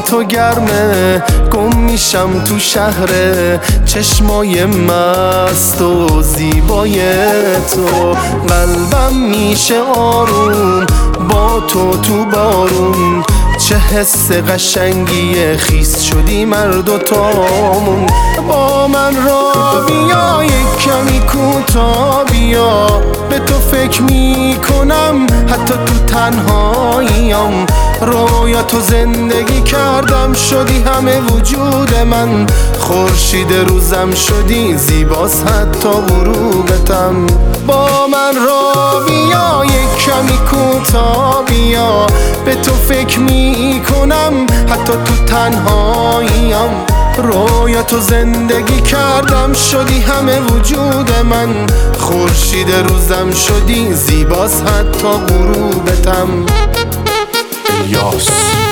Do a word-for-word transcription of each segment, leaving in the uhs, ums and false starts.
با تو گرمه، گم میشم تو شهر چشمای مست و زیبای تو. قلبم میشه آروم با تو تو بارون، چه حس قشنگی خیس شدی مرد و تامون. با من را بیا یک کمی کوتا بیا، به تو فکر میکنم حتی تو تنهاییم. رویا تو زندگی کردم شدی همه وجود من، خورشید روزم شدی زیباست حتی غروبتم. با من را بیا یک کمی کوتا بیا، به تو فکر میکنم حتی تو تنهاییم. رویا تو زندگی کردم شدی همه وجود من، خورشید روزم شدی زیباست حتی غروبتم. یاس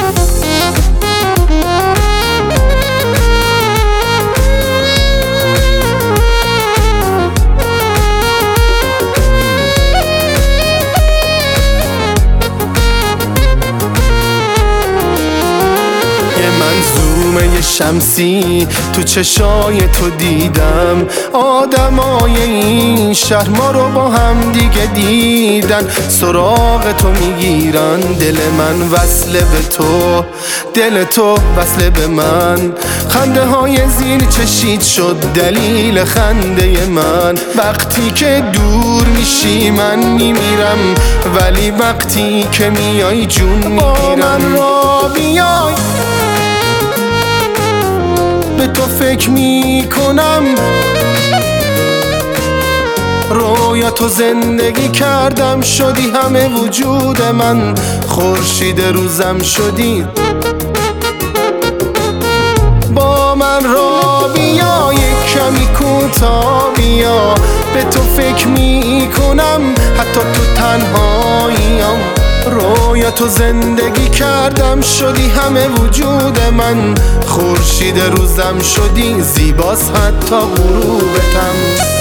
منظومه شمسی تو چشای تو دیدم، آدمای این شهر ما رو با هم دیگه دیدن. سراغ تو میگیرن، دل من وصل به تو، دل تو وصل به من. خنده های زیر چشید شد دلیل خنده من. وقتی که دور میشی من میمیرم، ولی وقتی که میای جون میگیرم. با من را بیای به تو فکر میکنم، رویا تو زندگی کردم شدی همه وجود من، خورشید روزم شدی. با من را بیا یک کمی کوتا بیا، به تو فکر میکنم حتی تو تنهاییم. رویا تو زندگی کردم شدی همه وجود من، خورشید روزم شدی زیباست حتی غروبتم.